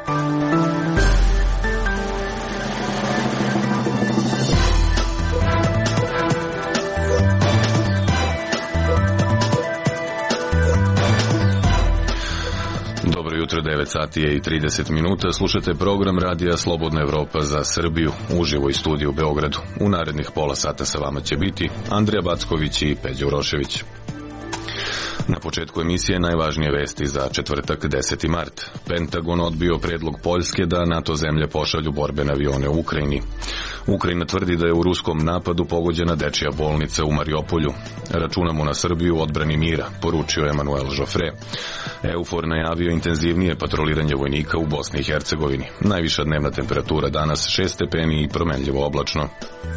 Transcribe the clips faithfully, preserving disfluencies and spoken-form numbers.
devet sati je i trideset minuta. Slušate program Radija Slobodna Evropa za Srbiju uživo iz studija u Beogradu. U narednih pola sata sa vama će biti Andrija Backović i Peđa Urošević. Na početku emisije najvažnije vesti za četvrtak deseti mart. Pentagon odbio predlog Poljske da NATO zemlje pošalju borbene avione u Ukrajini. Ukrajina tvrdi da je u ruskom napadu pogođena dečija bolnica u Mariupolju. Računamo na Srbiju u odbrani mira, poručio Emanuel Joffre. EUFOR najavio intenzivnije patroliranje vojnika u Bosni i Hercegovini. Najviša dnevna temperatura danas šest stepeni i promenljivo oblačno.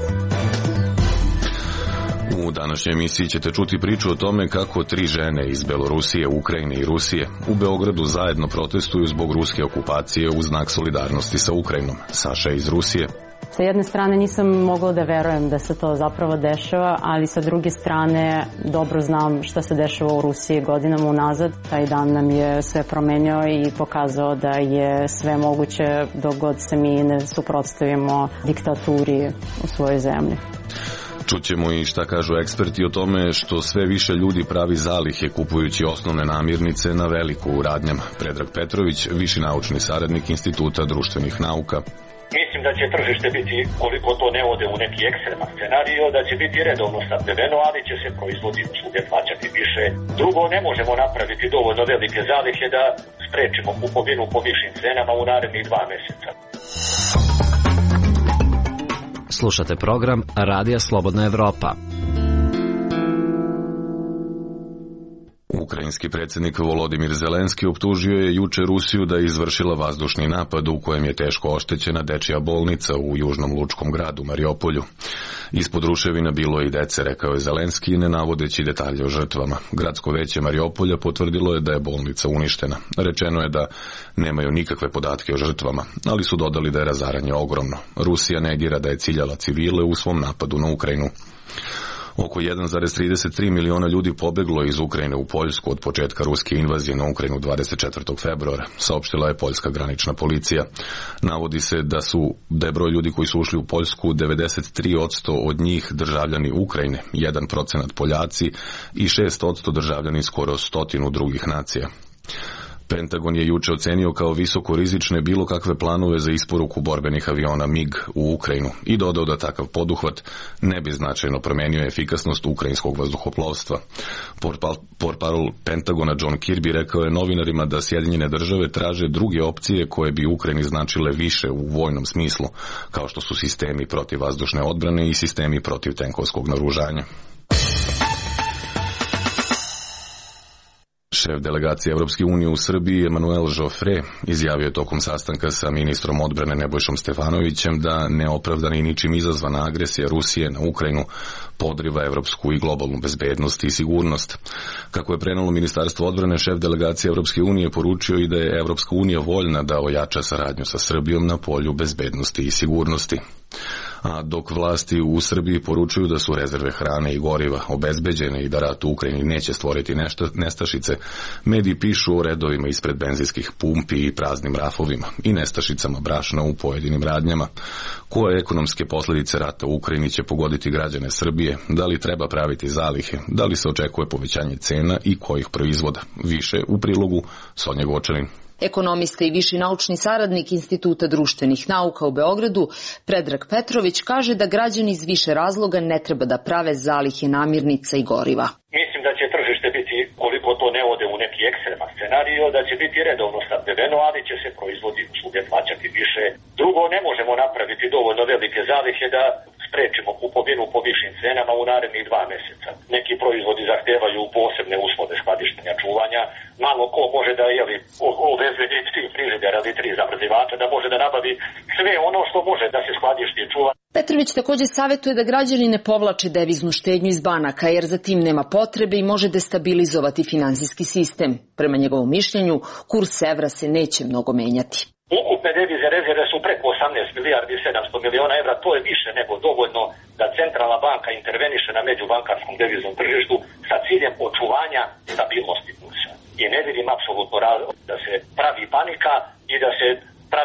U današnjoj emisiji ćete čuti priču o tome kako tri žene iz Belorusije, Ukrajine i Rusije u Beogradu zajedno protestuju zbog ruske okupacije u znak solidarnosti sa Ukrajinom. Saša iz Rusije. Sa jedne strane nisam mogla da verujem da se to zapravo dešava, ali sa druge strane dobro znam šta se dešava u Rusiji godinama unazad. Taj dan nam je sve promenio i pokazao da je sve moguće dok god se mi ne suprotstavimo diktaturi u svojoj zemlji. Čućemo i šta kažu eksperti o tome što sve više ljudi pravi zalihe kupujući osnovne namirnice na veliko u radnjama. Predrag Petrović, viši naučni saradnik Instituta društvenih nauka. Mislim da će tržište biti, koliko to ne ode u neki ekstreman scenario, da će biti redovno snabdeveno, ali će se proizvodi svugdje plaćati više. Drugo, ne možemo napraviti dovoljno velike zalihe da sprečimo kupovinu po višim cenama u narednih dva mjeseca. Slušate program Radija Slobodna Evropa. Ukrajinski predsjednik Volodimir Zelenski optužio je juče Rusiju da je izvršila vazdušni napad u kojem je teško oštećena dečija bolnica u južnom lučkom gradu Mariupolju. Ispod ruševina bilo je i dece, rekao je Zelenski, ne navodeći detalje o žrtvama. Gradsko veće Mariupolja potvrdilo je da je bolnica uništena. Rečeno je da nemaju nikakve podatke o žrtvama, ali su dodali da je razaranje ogromno. Rusija negira da je ciljala civile u svom napadu na Ukrajinu. Oko jedan zarez trideset tri miliona ljudi pobeglo iz Ukrajine u Poljsku od početka ruske invazije na Ukrajinu dvadeset četvrtog februara, saopštila je poljska granična policija. Navodi se da su da je broj ljudi koji su ušli u Poljsku devedeset tri posto od njih državljani Ukrajine, jedan procenat Poljaci i šest posto državljani skoro stotinu drugih nacija. Pentagon je juče ocenio kao visoko rizične bilo kakve planove za isporuku borbenih aviona MiG u Ukrajinu i dodao da takav poduhvat ne bi značajno promenio efikasnost ukrajinskog vazduhoplovstva. Portparol Pentagona John Kirby rekao je novinarima da Sjedinjene države traže druge opcije koje bi Ukrajini značile više u vojnom smislu, kao što su sistemi protivvazdušne odbrane i sistemi protiv tenkovskog naoružanja. Šef delegacije Evropske unije u Srbiji Emanuel Joffre izjavio je tokom sastanka sa ministrom odbrane Nebojšom Stefanovićem da neopravdana i ničim izazvana agresija Rusije na Ukrajinu podriva evropsku i globalnu bezbednost i sigurnost. Kako je prenelo Ministarstvo odbrane, šef delegacije Evropske unije poručio i da je Evropska unija voljna da ojača saradnju sa Srbijom na polju bezbednosti i sigurnosti. A dok vlasti u Srbiji poručuju da su rezerve hrane i goriva obezbeđene i da rat u Ukrajini neće stvoriti nešta, nestašice, mediji pišu o redovima ispred benzinskih pumpi i praznim rafovima i nestašicama brašna u pojedinim radnjama. Koje ekonomske posljedice rata u Ukrajini će pogoditi građane Srbije, da li treba praviti zalihe, da li se očekuje povećanje cena i kojih proizvoda. Više u prilogu Sonja Gočanin. Ekonomista i viši naučni saradnik Instituta društvenih nauka u Beogradu, Predrag Petrović, kaže da građani iz više razloga ne treba da prave zalihe namirnica i goriva. Mislim da će tržište biti, koliko to ne ode u neki ekstreman scenario, da će biti redovno snabdeveno, ali će se proizvodi svugdje plaćati više. Drugo, ne možemo napraviti dovoljno velike zalihe da sprečimo kupovinu po višim cenama u narednih dva mjeseca. Neki proizvodi zahtevaju posebne uslove skladištenja, čuvanja. Malo ko može da jeli, ovezuje tri frižidera ili tri zamrzivača, da može da nabavi sve ono što može da se skladišti i čuva. Petrović također savjetuje da građani ne povlače deviznu štednju iz banaka, jer za tim nema potrebe i može destabilizovati finansijski sistem. Prema njegovom mišljenju, kurs evra se neće mnogo menjati. Ukupne devize rezerve su preko osamnaest milijardi i sedamsto miliona evra, to je više nego dovoljno da centralna banka interveniše na međubankarskom deviznom tržištu sa ciljem očuvanja stabilnosti kursa. I ne vidim apsolutno razlog da se pravi panika i da se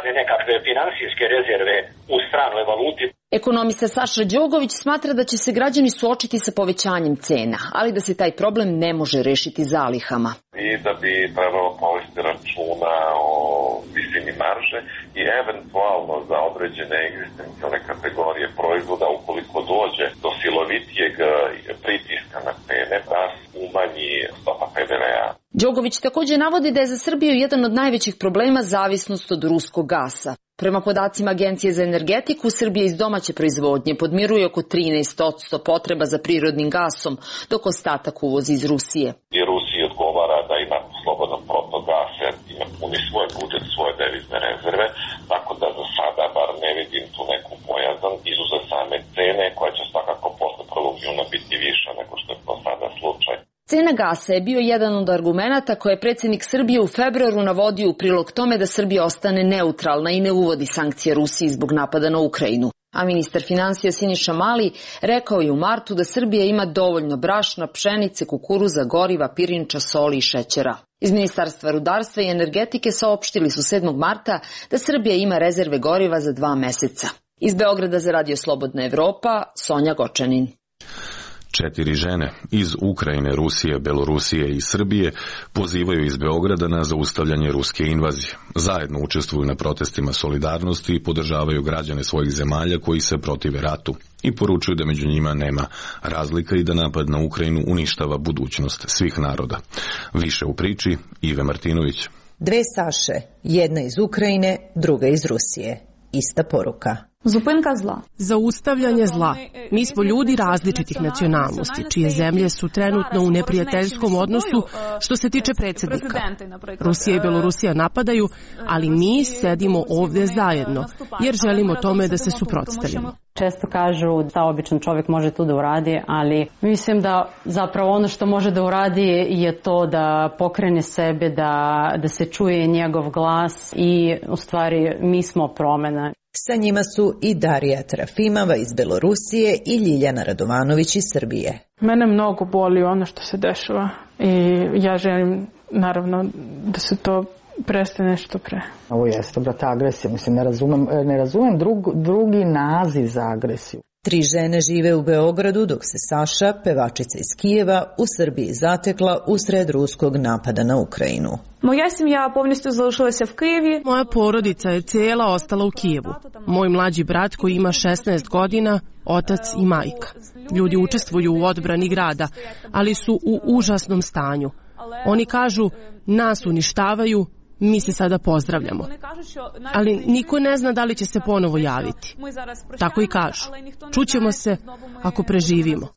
grade nekakve finansijske rezerve u stranoj valuti. Ekonomista Saša Đogović smatra da će se građani suočiti sa povećanjem cena, ali da se taj problem ne može rešiti zalihama. I da bi trebalo povesti računa o visini marže i eventualno za određene egzistencijalne kategorije proizvoda, ukoliko dođe do silovitijeg pritiska na cene, da umanji stopa P D V-a. Đogović takođe navodi da je za Srbiju jedan od najvećih problema zavisnost od ruskog gasa. Prema podacima Agencije za energetiku, Srbija iz domaće proizvodnje podmiruje oko trinaest posto potreba za prirodnim gasom, dok ostatak uvozi iz Rusije. I Rusiji odgovara da ima slobodan protok gasa, ima puni svoj budžet, svoje devizne rezerve, tako da za sada bar ne vidim tu neku bojazan, izuzev same cene koja će svakako posle prvog juna biti viša nego što je to sada slučaj. Cena gasa je bio jedan od argumenata koje je predsjednik Srbije u februaru navodio u prilog tome da Srbija ostane neutralna i ne uvodi sankcije Rusiji zbog napada na Ukrajinu. A ministar finansija Siniša Mali rekao je u martu da Srbija ima dovoljno brašna, pšenice, kukuruza, goriva, pirinča, soli i šećera. Iz Ministarstva rudarstva i energetike saopštili su sedmog marta da Srbija ima rezerve goriva za dva meseca. Iz Beograda za Radio Slobodna Evropa, Sonja Gočanin. Četiri žene iz Ukrajine, Rusije, Belorusije i Srbije pozivaju iz Beograda na zaustavljanje ruske invazije. Zajedno učestvuju na protestima solidarnosti i podržavaju građane svojih zemalja koji se protive ratu i poručuju da među njima nema razlika i da napad na Ukrajinu uništava budućnost svih naroda. Više u priči Ive Martinović. Dve Saše, jedna iz Ukrajine, druga iz Rusije. Ista poruka. Zupinka zla. Zaustavljanje zla. Mi smo ljudi različitih nacionalnosti, čije zemlje su trenutno u neprijateljskom odnosu što se tiče predsjednika. Rusija i Belorusija napadaju, ali mi sedimo ovdje zajedno, jer želimo tome da se suprotstavimo. Često kažu da običan čovjek može tu da uradi, ali mislim da zapravo ono što može da uradi je to da pokrene sebe, da, da se čuje njegov glas i u stvari mi smo promena. Sa njima su i Darija Trafimova iz Belorusije i Ljiljana Radovanović iz Srbije. Mene mnogo boli ono što se dešava i ja želim naravno da se to prestane što pre. Ovo jeste, brate, agresija. Mislim, ne razumem, ne razumem drug, drugi naziv za agresiju. Tri žene žive u Beogradu, dok se Saša, pevačica iz Kijeva, u Srbiji zatekla usred ruskog napada na Ukrajinu. Moja семья повністю залишилася в Києві. Moja porodica je cijela ostala u Kijevu. Moj mlađi brat koji ima šesnaest godina, otac i majka. Ljudi učestvuju u odbrani grada, ali su u užasnom stanju. Oni kažu, nas uništavaju, mi se sada pozdravljamo. Ali niko ne zna da li će se ponovo javiti. Tako i kažu. Čućemo se ako preživimo.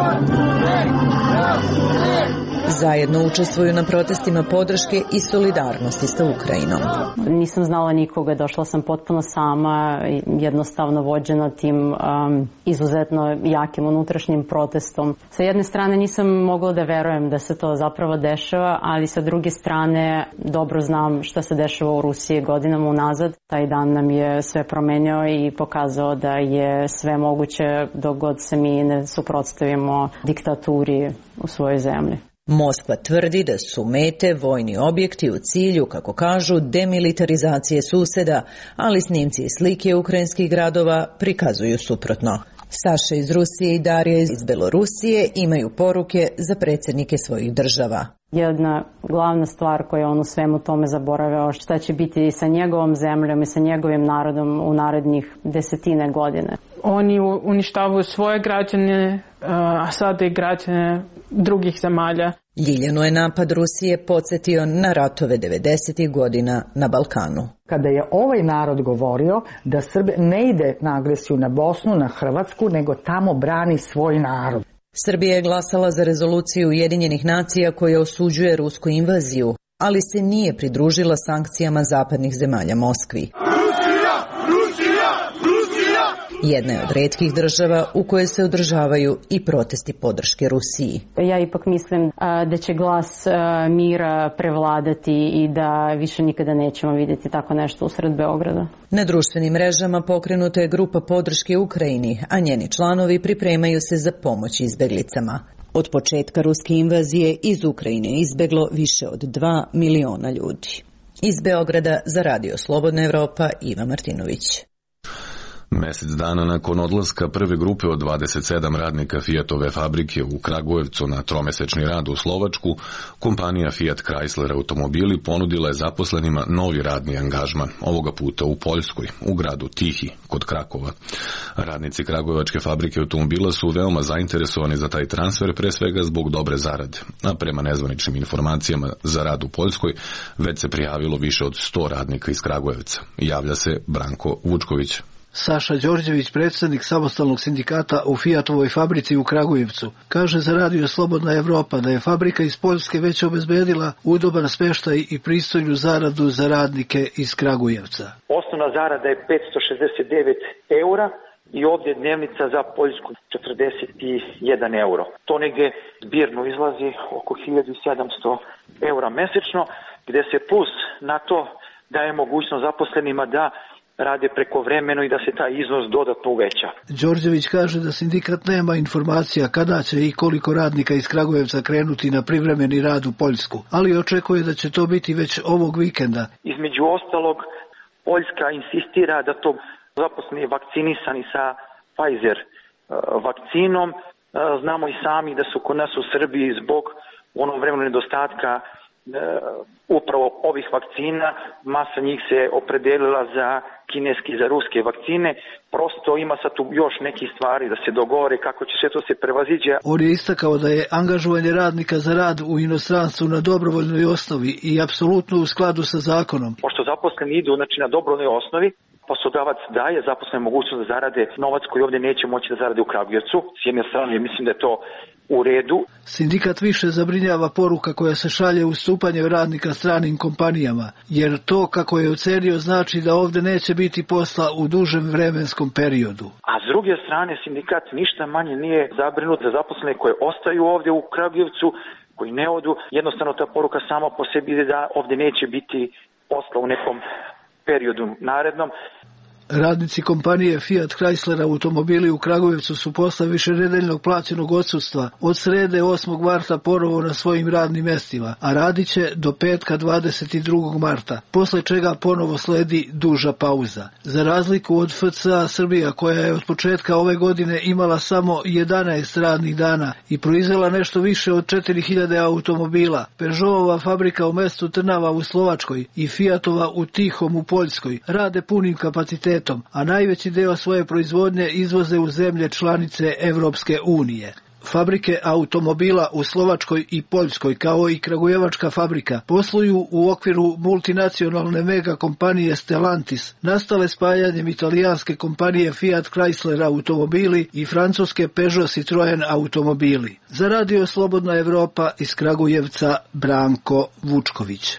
Zajedno učestvuju na protestima podrške i solidarnosti sa Ukrajinom. Nisam znala nikoga, došla sam potpuno sama, jednostavno vođena tim um, izuzetno jakim unutrašnjim protestom. Sa jedne strane nisam mogla da verujem da se to zapravo dešava, ali sa druge strane dobro znam šta se dešava u Rusiji godinama unazad. Taj dan nam je sve promenio i pokazao da je sve moguće dok god se mi ne suprotstavimo diktaturi u svojoj zemlji. Moskva tvrdi da su mete vojni objekti u cilju, kako kažu, demilitarizacije suseda, ali snimci i slike ukrajinskih gradova prikazuju suprotno. Saša iz Rusije i Darija iz Belorusije imaju poruke za predsjednike svojih država. Jedna glavna stvar koju on u svemu tome zaboravio, šta će biti sa njegovom zemljom i sa njegovim narodom u narednih desetine godine. Oni uništavaju svoje građane, a sada i građane drugih zemalja. Ljiljanu je napad Rusije podsjetio na ratove devedesetih godina na Balkanu. Kada je ovaj narod govorio da Srbija ne ide na agresiju na Bosnu, na Hrvatsku, nego tamo brani svoj narod. Srbija je glasala za rezoluciju Ujedinjenih nacija koja osuđuje rusku invaziju, ali se nije pridružila sankcijama zapadnih zemalja Moskvi. Rusija! Rusija! Rusija! Jedna je od retkih država u kojoj se održavaju i protesti podrške Rusiji. Ja ipak mislim a, da će glas a, mira prevladati i da više nikada nećemo vidjeti tako nešto usred Beograda. Na društvenim mrežama pokrenuta je grupa podrške Ukrajini, a njeni članovi pripremaju se za pomoć izbeglicama. Od početka ruske invazije iz Ukrajine je izbeglo više od dva miliona ljudi. Iz Beograda za Radio Slobodna Evropa, Iva Martinović. Mesec dana nakon odlaska prve grupe od dvadeset sedam radnika Fiatove fabrike u Kragujevcu na tromesečni rad u Slovačku, kompanija Fiat Chrysler automobili ponudila je zaposlenima novi radni angažman, ovoga puta u Poljskoj, u gradu Tihi, kod Krakova. Radnici Kragujevačke fabrike automobila su veoma zainteresovani za taj transfer, pre svega zbog dobre zarade, a prema nezvaničnim informacijama za rad u Poljskoj već se prijavilo više od sto radnika iz Kragujevca. Javlja se Branko Vučković. Saša Đorđević, predstavnik samostalnog sindikata u Fiatovoj fabrici u Kragujevcu, kaže za Radio Slobodna Evropa da je fabrika iz Poljske već obezbedila udoban smeštaj i pristojnu zaradu za radnike iz Kragujevca. Osnovna zarada je petsto šezdeset devet eura i ovdje dnevnica za Poljsku četrdeset jedan euro. To negdje zbirno izlazi oko hiljadu sedamsto eura mesečno, gdje se plus na to daje mogućnost zaposlenima da rade prekovremeno i da se taj iznos dodatno uveća. Đorđević kaže da sindikat nema informacija kada će i koliko radnika iz Kragujevca krenuti na privremeni rad u Poljsku, ali očekuje da će to biti već ovog vikenda. Između ostalog, Poljska insistira da to zaposleni vakcinisani sa Pfizer vakcinom. Znamo i sami da su kod nas u Srbiji zbog onog vremena nedostatka upravo ovih vakcina, masa njih se opredelila za kineski, za ruske vakcine. Prosto ima sad tu još nekih stvari da se dogovore kako će sve to se prevaziđe. On je istakao da je angažovanje radnika za rad u inostranstvu na dobrovoljnoj osnovi i apsolutno u skladu sa zakonom. Pošto zaposleni idu znači, na dobrovoljnoj osnovi, poslodavac daje zaposlene mogućnost da zarade novac koji ovdje neće moći da zarade u Kragujevcu. S jedne strane mislim da je to u redu. Sindikat više zabrinjava poruka koja se šalje ustupanje radnika stranim kompanijama, jer to, kako je ocenio, znači da ovdje neće biti posla u dužem vremenskom periodu. A s druge strane, sindikat ništa manje nije zabrinut za zaposlene koje ostaju ovdje u Kragujevcu, koji ne odu. Jednostavno ta poruka sama po sebi ide da ovdje neće biti posla u nekom periodu narednom. Radnici kompanije Fiat Chrysler automobili u Kragujevcu su posle višenedeljnog plaćenog odsustva od srede osmog marta ponovo na svojim radnim mestima, a radit će do petka dvadeset drugog marta, posle čega ponovo sledi duža pauza. Za razliku od F C A Srbija, koja je od početka ove godine imala samo jedanaest radnih dana i proizvela nešto više od četiri hiljade automobila, Peugeotova fabrika u mestu Trnava u Slovačkoj i Fiatova u Tihom u Poljskoj rade punim kapacitetom, a najveći deo svoje proizvodnje izvoze u zemlje članice Evropske unije. Fabrike automobila u Slovačkoj i Poljskoj, kao i Kragujevačka fabrika, posluju u okviru multinacionalne mega kompanije Stellantis, nastale spajanjem italijanske kompanije Fiat Chrysler automobili i francuske Peugeot Citroen automobili. Za Radio Slobodna Evropa iz Kragujevca, Branko Vučković.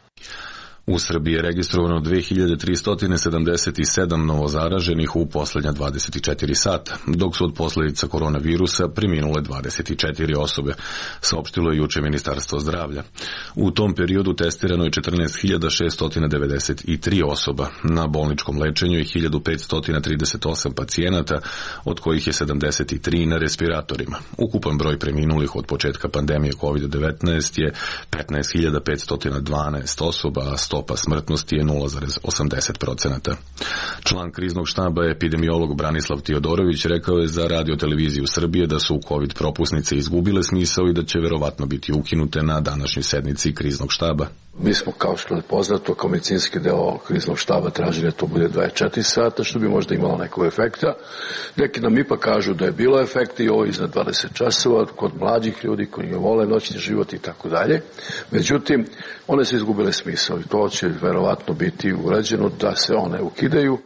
U Srbiji je registrovano dve hiljade tristo sedamdeset sedam novozaraženih u posljednja dvadeset četiri sata, dok su od posljedica koronavirusa preminule dvadeset četiri osobe, saopštilo je juče Ministarstvo zdravlja. U tom periodu testirano je četrnaest hiljada šesto devedeset tri osoba, na bolničkom lečenju je hiljadu petsto trideset osam pacijenata, od kojih je sedamdeset tri na respiratorima. Ukupan broj preminulih od početka pandemije kovid devetnaest je petnaest hiljada petsto dvanaest osoba, a stopa smrtnosti je nula zarez osamdeset procenata. Član kriznog štaba, epidemiolog Branislav Tiodorović, rekao je za Radio televiziju Srbije da su COVID propusnice izgubile smisao i da će verovatno biti ukinute na današnjoj sednici kriznog štaba. Mi smo, kao što je poznato, kao medicinski deo kriznog štaba tražili da to bude dvadeset četiri sata, što bi možda imalo nekog efekta. Neki nam ipak kažu da je bilo efekta i ovo iznad dvadeset časova kod mlađih ljudi koji ne vole noćni život i tako dalje. Međutim, one su izgubile smisao i to će verovatno biti uređeno da se one ukidaju.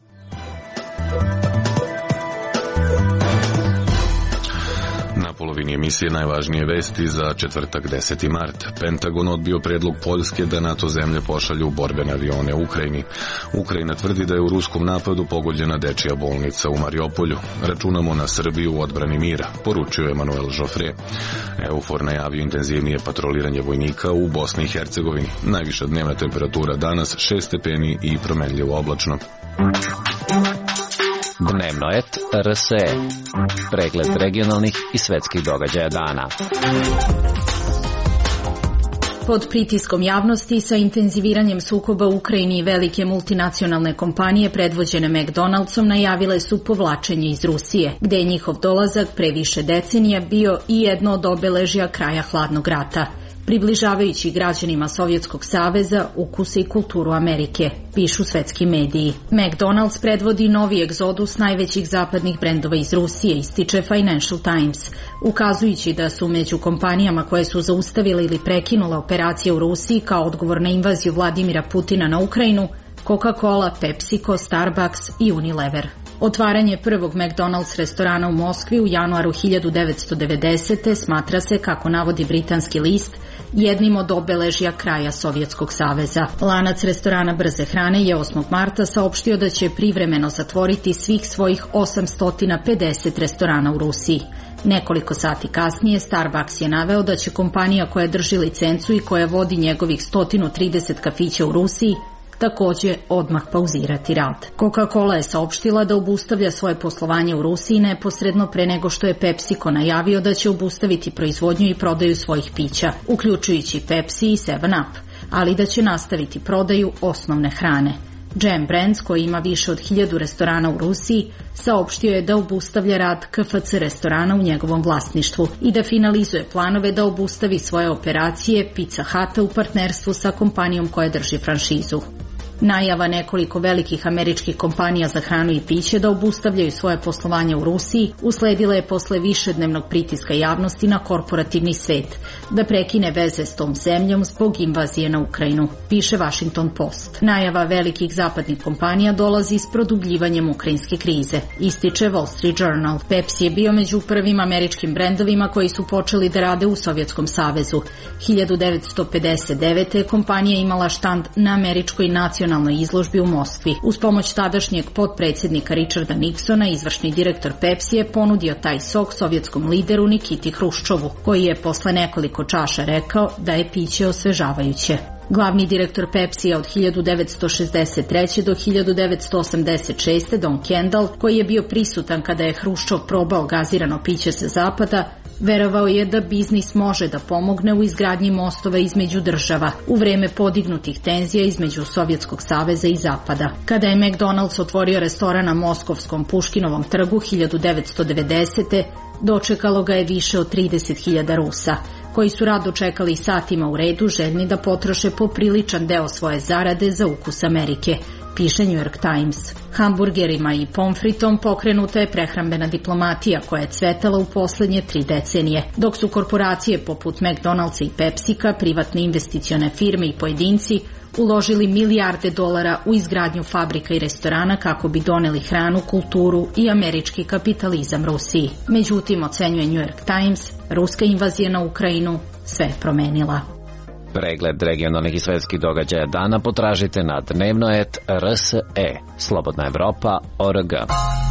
Na polovini emisije najvažnije vesti za četvrtak deseti mart. Pentagon odbio predlog Poljske da NATO zemlje pošalju borbene avione u Ukrajini. Ukrajina tvrdi da je u ruskom napadu pogođena dečija bolnica u Mariopolju. Računamo na Srbiju u odbrani mira, poručio Emanuel Joffre. EUFOR najavio intenzivnije patroliranje vojnika u Bosni i Hercegovini. Najviša dnevna temperatura danas šest stepeni i promenljivo oblačno. Dnevnoet R S E. Pregled regionalnih i svetskih događaja dana. Pod pritiskom javnosti sa intenziviranjem sukoba u Ukrajini velike multinacionalne kompanije predvođene McDonald'som najavile su povlačenje iz Rusije, gde je njihov dolazak pre više decenija bio i jedno od obeležja kraja hladnog rata, približavajući građanima Sovjetskog saveza ukuse i kulturu Amerike, pišu svetski mediji. McDonald's predvodi novi egzodus najvećih zapadnih brendova iz Rusije, ističe Financial Times, ukazujući da su među kompanijama koje su zaustavile ili prekinule operacije u Rusiji kao odgovor na invaziju Vladimira Putina na Ukrajinu Coca-Cola, PepsiCo, Starbucks i Unilever. Otvaranje prvog McDonald's restorana u Moskvi u januaru hiljadu devetsto devedesete smatra se, kako navodi britanski list, jednim od obeležja kraja Sovjetskog saveza. Lanac restorana brze hrane je osmog marta saopštio da će privremeno zatvoriti svih svojih osamsto pedeset restorana u Rusiji. Nekoliko sati kasnije Starbucks je naveo da će kompanija koja drži licencu i koja vodi njegovih sto trideset kafića u Rusiji takođe odmah pauzirati rad. Coca-Cola je saopštila da obustavlja svoje poslovanje u Rusiji neposredno pre nego što je PepsiCo najavio da će obustaviti proizvodnju i prodaju svojih pića, uključujući Pepsi i seven up, ali da će nastaviti prodaju osnovne hrane. Jam Brands, koji ima više od hiljadu restorana u Rusiji, saopštio je da obustavlja rad K F C restorana u njegovom vlasništvu i da finalizuje planove da obustavi svoje operacije Pizza Huta u partnerstvu sa kompanijom koja drži franšizu. Najava nekoliko velikih američkih kompanija za hranu i piće da obustavljaju svoje poslovanje u Rusiji usledila je posle višednevnog pritiska javnosti na korporativni svet da prekine veze s tom zemljom zbog invazije na Ukrajinu, piše Washington Post. Najava velikih zapadnih kompanija dolazi s produbljivanjem ukrajinske krize, ističe Wall Street Journal. Pepsi je bio među prvim američkim brendovima koji su počeli da rade u Sovjetskom savezu. hiljadu devetsto pedeset devete. kompanija imala štand na američkoj nacionalnoj izložbi u Moskvi. Uz pomoć tadašnjeg potpredsjednika Richarda Nixona, izvršni direktor Pepsi je ponudio taj sok sovjetskom lideru Nikiti Hruščovu, koji je posle nekoliko čaša rekao da je piće osvežavajuće. Glavni direktor Pepsija od hiljadu devetsto šezdeset treće. do hiljadu devetsto osamdeset šeste. Don Kendall, koji je bio prisutan kada je Hruščov probao gazirano piće sa zapada, verovao je da biznis može da pomogne u izgradnji mostova između država u vreme podignutih tenzija između Sovjetskog saveza i Zapada. Kada je McDonald's otvorio restoran na moskovskom Puškinovom trgu hiljadu devetsto devedesete. dočekalo ga je više od trideset hiljada Rusa, koji su rado čekali satima u redu, željni da potroše popriličan deo svoje zarade za ukus Amerike, piše New York Times. Hamburgerima i pomfritom pokrenuta je prehrambena diplomatija koja je cvetala u poslednje tri decenije, dok su korporacije poput McDonald'sa i PepsiCa, privatne investicione firme i pojedinci uložili milijarde dolara u izgradnju fabrika i restorana kako bi doneli hranu, kulturu i američki kapitalizam Rusiji. Međutim, ocenjuje New York Times, ruska invazija na Ukrajinu sve je promenila. Pregled regionalnih i svetskih događaja dana potražite na dnevnoet R S E, Slobodna Evropa, O R G.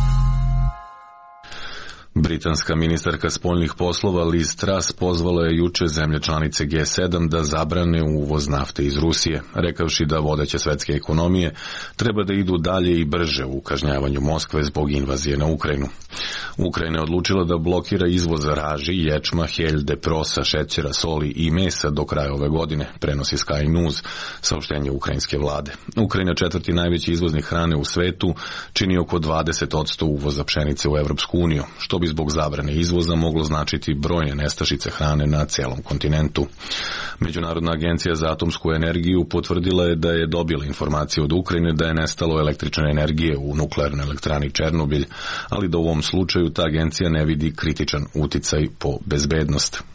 Britanska ministarka spoljnih poslova Liz Truss pozvala je juče zemlje članice G sedam da zabrane uvoz nafte iz Rusije, rekavši da vodeće svetske ekonomije treba da idu dalje i brže u kažnjavanju Moskve zbog invazije na Ukrajinu. Ukrajina je odlučila da blokira izvoz raži, ječma, heljde, prosa, šećera, soli i mesa do kraja ove godine, prenosi Sky News, saopštenje ukrajinske vlade. Ukrajina, četvrti najveći izvoznik hrane u svetu, čini oko dvadeset posto uvoza pšenice u Evropsku uniju, što bi zbog zabrane izvoza moglo značiti brojne nestašice hrane na celom kontinentu. Međunarodna agencija za atomsku energiju potvrdila je da je dobila informacije od Ukrajine da je nestalo električne energije u nuklearnoj elektrani Černobilj, ali da u ovom slučaju ta agencija ne vidi kritičan uticaj po bezbednost.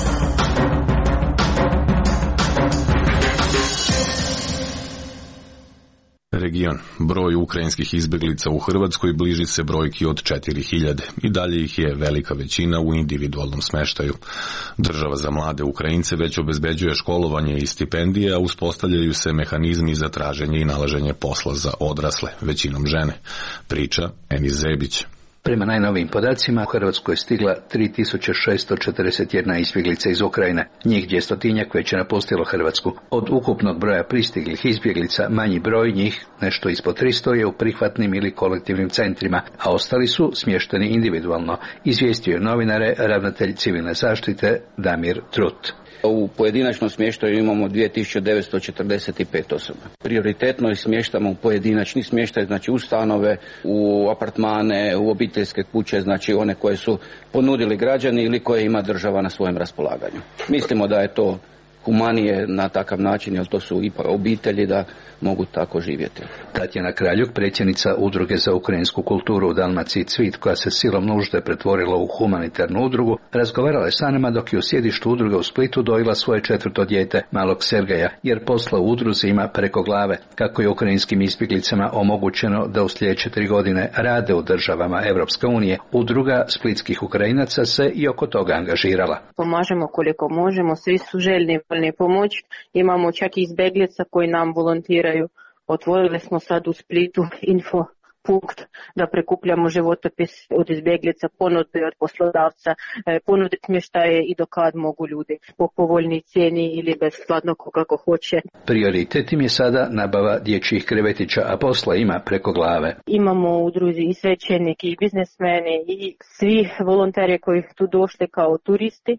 Region. Broj ukrajinskih izbeglica u Hrvatskoj bliži se brojki od četiri hiljade. I dalje ih je velika većina u individualnom smeštaju. Država za mlade Ukrajince već obezbeđuje školovanje i stipendije, a uspostavljaju se mehanizmi za traženje i nalaženje posla za odrasle, većinom žene. Priča Enis Zebić. Prema najnovijim podacima, u Hrvatsku je stigla tri tisuće šesto četrdeset jedna izbjeglica iz Ukrajine. Njih dvjestotinjak već je napustilo Hrvatsku. Od ukupnog broja pristiglih izbjeglica, manji broj njih, nešto ispod tristo, je u prihvatnim ili kolektivnim centrima, a ostali su smješteni individualno, izvijestio je novinare ravnatelj civilne zaštite Damir Trut. U pojedinačnom smještaju imamo dvije tisuće devetsto četrdeset pet osoba. Prioritetno ih smještamo u pojedinačni smještaj, znači u stanove, u apartmane, u obiteljske kuće, znači one koje su ponudili građani ili koje ima država na svojem raspolaganju. Mislimo da je to humanije na takav način, jer to su ipak obitelji da mogu tako živjeti. Tatjana Kraljuk, predsjednica Udruge za ukrajinsku kulturu u Dalmaciji Cvit, koja se silom nužde pretvorila u humanitarnu udrugu, razgovarala je sa nama dok je u sjedištu udruge u Splitu dojila svoje četvrto dijete, malog Sergeja, jer posla u udruzi ima preko glave. Kako je ukrajinskim izbjeglicama omogućeno da u sljedeće tri godine rade u državama Europske unije, udruga splitskih Ukrajinaca se i oko toga angažirala. Pomažemo koliko možemo, svi su željni pomoć. Imamo čak i izbjeglica koji nam volontiraju. Otvorili smo sad u Splitu info punkt da prekupljamo životopis od izbjeglica, ponudbe od poslodavca, ponuditi smještaje i do kad mogu ljudi po povoljnoj cijeni ili besplatno kako hoće. Prioritet im je sada nabava dječjih krevetića, a posla ima preko glave. Imamo u udruzi i svećenike i biznesmene i svi volonteri koji tu došli kao turisti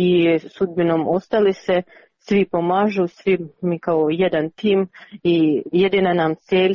i sudbinom ostali se. Svi pomažu, svi mi kao jedan tim i jedina nam cilj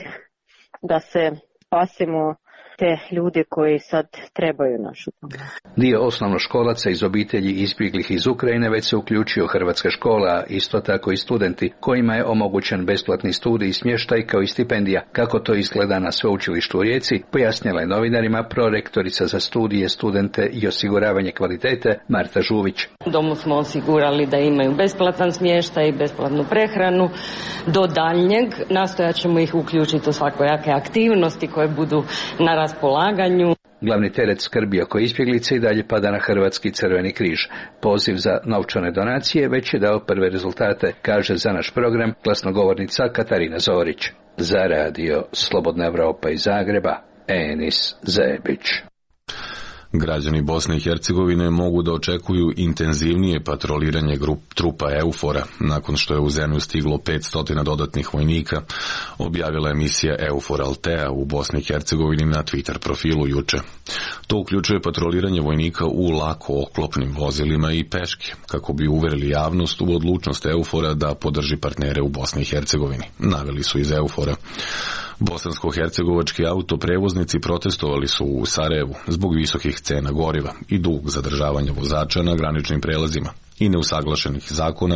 da se spasimo te ljude koji sad trebaju našu pomoć. Dio osnovnoškolaca iz obitelji izbjeglih iz Ukrajine već se uključio Hrvatska škola, a isto tako i studenti kojima je omogućen besplatni studij i smještaj kao i stipendija. Kako to izgleda na sveučilištu u Rijeci, pojasnila je novinarima prorektorica za studije, studente i osiguravanje kvalitete Marta Žuvić. Domu smo osigurali da imaju besplatan smještaj i besplatnu prehranu. Do daljnjeg nastojat ćemo ih uključiti u svakojake aktivnosti koje budu na raspolaganju. Glavni teret skrbi oko izbjeglice i dalje pada na Hrvatski crveni križ. Poziv za novčane donacije već je dao prve rezultate, kaže za naš program glasnogovornica Katarina Zorić. Za radio Slobodna Evropa iz Zagreba, Enis Zebić. Građani Bosne i Hercegovine mogu da očekuju intenzivnije patroliranje grup trupa EUFOR-a nakon što je u zemlju stiglo petsto dodatnih vojnika, objavila emisija EUFOR Altea u Bosni i Hercegovini na Twitter profilu juče. To uključuje patroliranje vojnika u lako oklopnim vozilima i peške, kako bi uverili javnost u odlučnost EUFOR-a da podrži partnere u Bosni i Hercegovini, naveli su iz EUFOR-a. Bosansko-hercegovački autoprevoznici protestovali su u Sarajevu zbog visokih cena goriva i dug zadržavanja vozača na graničnim prelazima i neusaglašenih zakona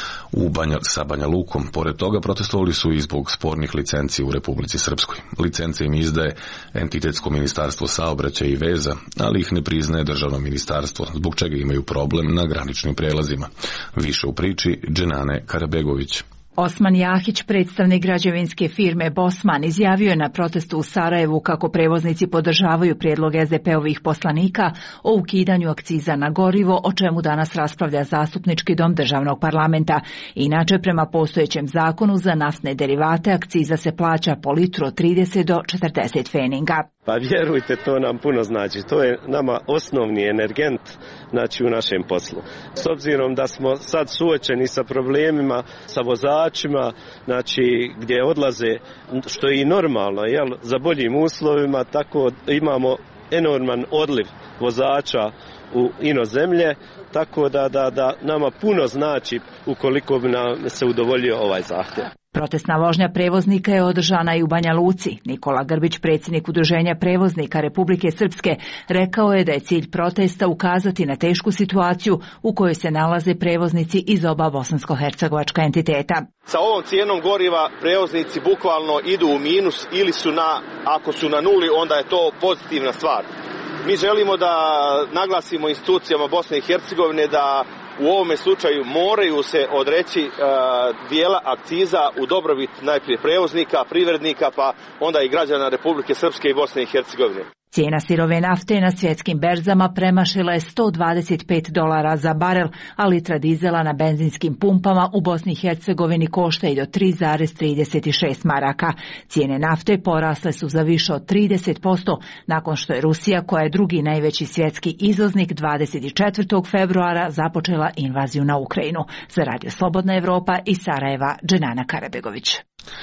u Banja, sa Banja Lukom. Pored toga protestovali su i zbog spornih licenci u Republici Srpskoj. Licence im izdaje Entitetsko ministarstvo saobraćaja i veza, ali ih ne priznaje državno ministarstvo, zbog čega imaju problem na graničnim prelazima. Više u priči Dženane Karabegović. Osman Jahić, predstavnik građevinske firme Bosman, izjavio je na protestu u Sarajevu kako prevoznici podržavaju prijedlog es de pe-ovih poslanika o ukidanju akciza na gorivo, o čemu danas raspravlja Zastupnički dom državnog parlamenta. Inače, prema postojećem zakonu za naftne derivate akciza se plaća po litru od trideset do četrdeset feninga. Pa vjerujte, to nam puno znači. To je nama osnovni energent, znači, u našem poslu. S obzirom da smo sad suočeni sa problemima, sa vozačima, znači, gdje odlaze, što je i normalno, jel, za boljim uslovima, tako imamo enorman odliv vozača u inozemlje, tako da, da, da nama puno znači ukoliko bi nam se udovoljio ovaj zahtjev. Protestna vožnja prevoznika je održana i u Banja Luci. Nikola Grbić, predsjednik Udruženja prevoznika Republike Srpske, rekao je da je cilj protesta ukazati na tešku situaciju u kojoj se nalaze prevoznici iz oba bosansko-hercegovačka entiteta. Sa ovom cijenom goriva prevoznici bukvalno idu u minus ili su na, ako su na nuli, onda je to pozitivna stvar. Mi želimo da naglasimo institucijama Bosne i Hercegovine da u ovome slučaju moraju se odreći uh, dijela akciza u dobrobit najprije prevoznika, privrednika, pa onda i građana Republike Srpske i Bosne i Hercegovine. Cijena sirove nafte na svjetskim berzama premašila je sto dvadeset pet dolara za barel, a litra dizela na benzinskim pumpama u Bosni i Hercegovini košta i do tri zarez trideset šest maraka. Cijene nafte porasle su za više od trideset posto nakon što je Rusija, koja je drugi najveći svjetski izvoznik, dvadeset četvrtog februara započela invaziju na Ukrajinu. Za radio Slobodna Evropa iz Sarajeva, Dženana Karabegović.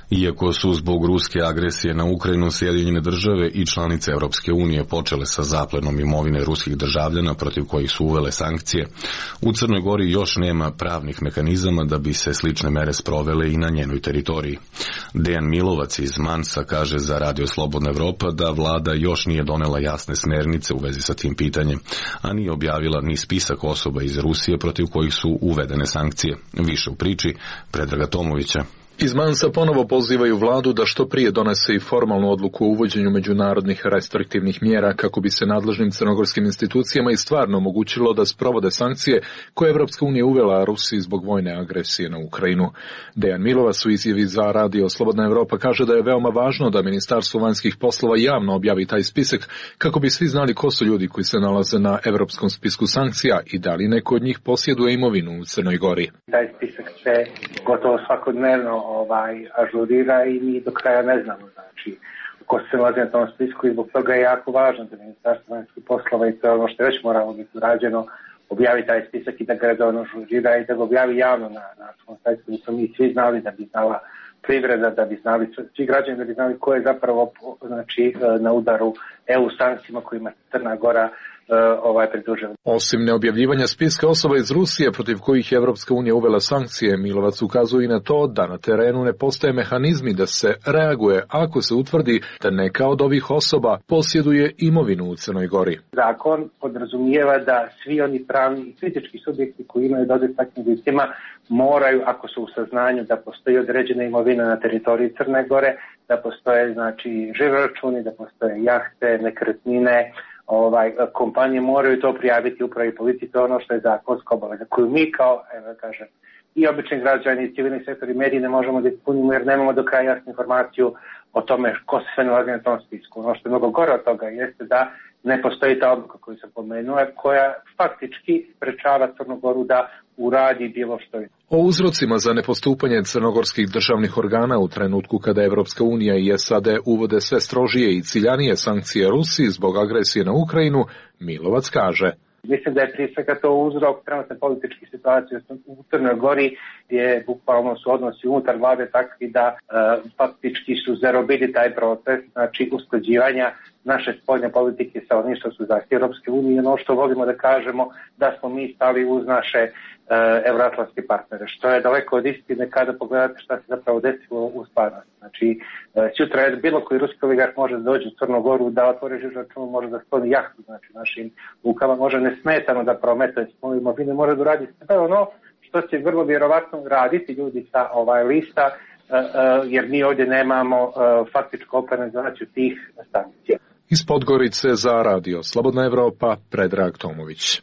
Iako su zbog ruske agresije na Ukrajinu Sjedinjene države i članice Europske unije počele sa zaplenom imovine ruskih državljana protiv kojih su uvele sankcije, u Crnoj Gori još nema pravnih mehanizama da bi se slične mere sprovele i na njenoj teritoriji. Dejan Milovac iz Mansa kaže za Radio Slobodna Evropa da vlada još nije donela jasne smernice u vezi sa tim pitanjem, a nije objavila ni spisak osoba iz Rusije protiv kojih su uvedene sankcije. Više u priči Predraga Tomovića. Iz Mansa ponovo pozivaju vladu da što prije donese i formalnu odluku o uvođenju međunarodnih restriktivnih mjera kako bi se nadležnim crnogorskim institucijama i stvarno omogućilo da sprovode sankcije koje je Evropska unija uvela Rusiji zbog vojne agresije na Ukrajinu. Dejan Milovac u izjavi za Radio Slobodna Evropa kaže da je veoma važno da Ministarstvo vanjskih poslova javno objavi taj spisak kako bi svi znali ko su ljudi koji se nalaze na evropskom spisku sankcija i da li neko od njih posjeduje imovinu u Crnoj Gori. Taj spisak se gotovo svakodnevno ovaj, ažurira i mi do kraja ne znamo, znači, ko se nalazi na tom spisku i zbog toga je jako važno da Ministarstvo vanjskih poslova i to je ono što je već moralo biti urađeno, objavi taj spisak i da ga redovno ažurira i da ga objavi javno na, na svom sajtu, da smo mi svi znali, da bi znala privreda, da bi znali svi građani, da bi znali ko je zapravo znači, na udaru E U sankcijama kojima Crna Gora ovaj pridružen. Osim neobjavljivanja spiska osoba iz Rusije protiv kojih je Evropska unija uvela sankcije, Milovac ukazuje i na to da na terenu ne postoje mehanizmi da se reaguje ako se utvrdi da neka od ovih osoba posjeduje imovinu u Crnoj Gori. Zakon podrazumijeva da svi oni pravni i fizički subjekti koji imaju dodir s takvim licima moraju, ako su u saznanju da postoji određena imovina na teritoriji Crne Gore, da postoje znači živi računi, da postoje jahte, nekretnine, ovaj, kompanije moraju to prijaviti upravi policiji, to je ono što je zakonska obaveza koju mi kao, evo kažem, i obični građani i civilni sektor i mediji ne možemo da ispunimo jer nemamo do kraja jasnu informaciju o tome ko se sve nalazi na tom spisku. Ono što je mnogo gore od toga jeste da ne postoji ta odluka koju sam pomenuo, koja faktički sprečava Crnu Goru da uradi bilo što je. O uzrocima za nepostupanje crnogorskih državnih organa u trenutku kada Evropska unija i S A D uvode sve strožije i ciljanije sankcije Rusiji zbog agresije na Ukrajinu, Milovac kaže: Mislim da je prije svega to uzrok trenutne političke situacije u Crnoj Gori gdje bukvalno su odnosi unutar vlade takvi da e, faktički su zarobili taj proces, znači usklađivanja naše spoljne politike sa onim što su zahtjevi Europske unije, ono što volimo da kažemo da smo mi stali uz naše e, evroatlantske partnere, što je daleko od istine kada pogledate šta se zapravo desilo u stvarnosti. Znači, e, sutra je bilo koji ruski oligarh može da dođe u Crnu Goru, da otvori živi račun, može da skloni jahtu, znači našim lukama, može nesmetano da prometuje svoju imovinu, može da uradi sve ono što će vrlo vjerovatno raditi ljudi sa ovaj lista, e, e, jer mi ovdje nemamo e, faktičku operacionalizaciju tih sankcija. Iz Podgorice za Radio Slobodna Evropa, Predrag Tomović.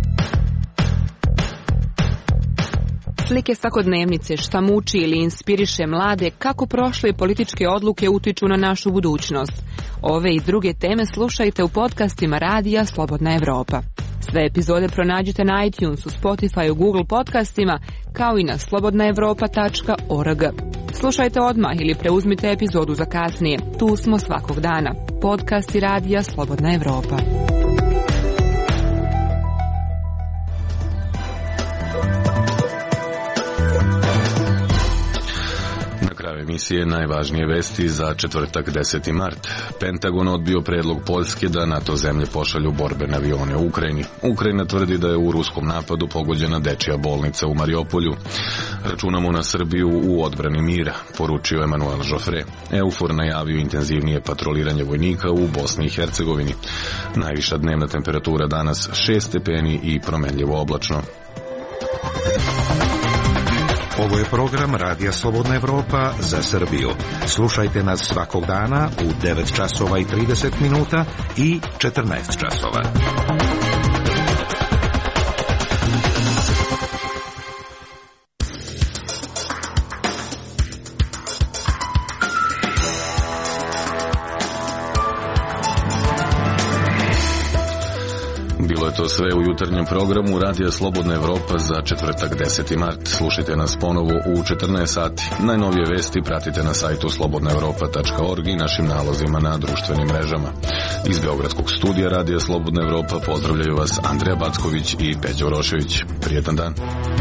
Slike svakodnevnice, šta muči ili inspiriše mlade, kako prošle političke odluke utiču na našu budućnost. Ove i druge teme slušajte u podcastima Radija Slobodna Evropa. Sve epizode pronađite na iTunesu, Spotify, Google podcastima, kao i na slobodna evropa tačka org. Slušajte odmah ili preuzmite epizodu za kasnije. Tu smo svakog dana. Podcasti Radija Slobodna Evropa. Emisije najvažnije vesti za četvrtak deseti mart. Pentagon odbio predlog Poljske da NATO zemlje pošalju borbene avione u Ukrajini. Ukrajina tvrdi da je u ruskom napadu pogođena dečija bolnica u Mariopolju. Računamo na Srbiju u odbrani mira, poručio Emanuel Joffre. EUFOR najavio intenzivnije patroliranje vojnika u Bosni i Hercegovini. Najviša dnevna temperatura danas šest stepeni i promenljivo oblačno. Ovo je program Radija Slobodna Evropa za Srbiju. Slušajte nas svakog dana u devet časova i trideset minuta i četrnaest časova. Bilo je to sve u jutarnjem programu Radija Slobodna Evropa za četvrtak deseti mart. Slušajte nas ponovo u četrnaest sati. Najnovije vesti pratite na sajtu slobodna evropa tačka org i našim nalozima na društvenim mrežama. Iz Beogradskog studija Radija Slobodna Evropa pozdravljaju vas Andreja Backović i Peđa Urošević. Prijetan dan.